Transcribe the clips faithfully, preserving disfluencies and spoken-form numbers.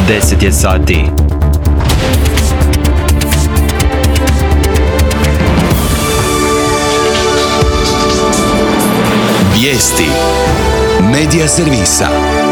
deset je sati. Vijesti Medija servisa.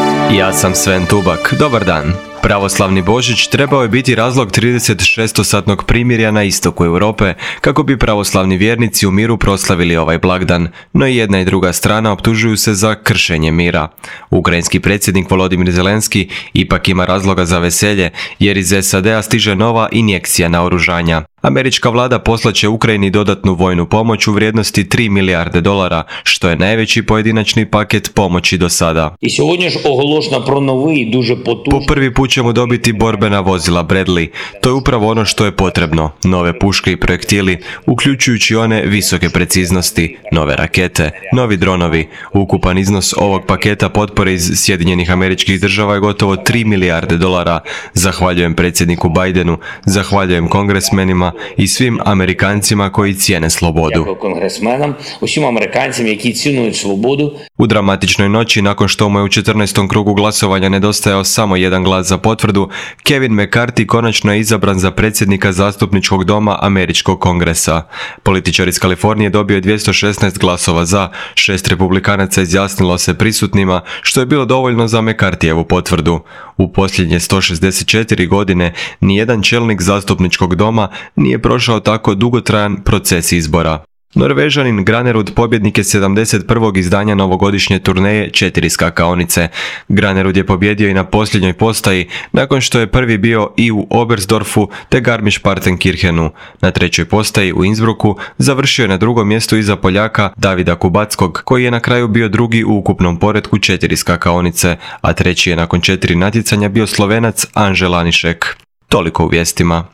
Ja sam Sven Tubak. Dobar dan. Pravoslavni Božić trebao je biti razlog trideset šestosatnog primirja na istoku Europe, kako bi pravoslavni vjernici u miru proslavili ovaj blagdan, no i jedna i druga strana optužuju se za kršenje mira. Ukrajinski predsjednik Volodimir Zelenski ipak ima razloga za veselje, jer iz S A D-a stiže nova injekcija naoružanja. Američka vlada poslaće Ukrajini dodatnu vojnu pomoć u vrijednosti tri milijarde dolara, što je najveći pojedinačni paket pomoći do sada. I сьогодні ж оголошено про новий дуже потужний. Po prvi put ćemo dobiti borbena vozila Bradley. To je upravo ono što je potrebno. Nove puške i projektili, uključujući one visoke preciznosti, nove rakete, novi dronovi. Ukupan iznos ovog paketa potpore iz Sjedinjenih Američkih Država je gotovo tri milijarde dolara. Zahvaljujem predsjedniku Bidenu, zahvaljujem kongresmenima i svim Amerikancima koji cijene slobodu. Дякую конгресменам, усім американцям, які цінують свободу. U dramatičnoj noći, nakon što mu je u četrnaestom krugu glasovanja nedostajao samo jedan glas za potvrdu, Kevin McCarthy konačno je izabran za predsjednika zastupničkog doma Američkog kongresa. Političar iz Kalifornije dobio je dvjesto šesnaest glasova za, šest republikanaca izjasnilo se prisutnima, što je bilo dovoljno za McCarthyjevu potvrdu. U posljednje sto šezdeset četiri godine nijedan čelnik zastupničkog doma nije prošao tako dugotrajan proces izbora. Norvežanin Granerud pobjednik je sedamdeset prvog izdanja novogodišnje turneje četiri skakaonice. Granerud je pobjedio i na posljednjoj postaji, nakon što je prvi bio i u Oberstdorfu te Garmisch-Partenkirchenu. Na trećoj postaji u Innsbrucku završio je na drugom mjestu iza Poljaka Davida Kubackog, koji je na kraju bio drugi u ukupnom poretku četiri skakaonice, a treći je nakon četiri natjecanja bio Slovenac Anže Lanišek. Toliko u vijestima.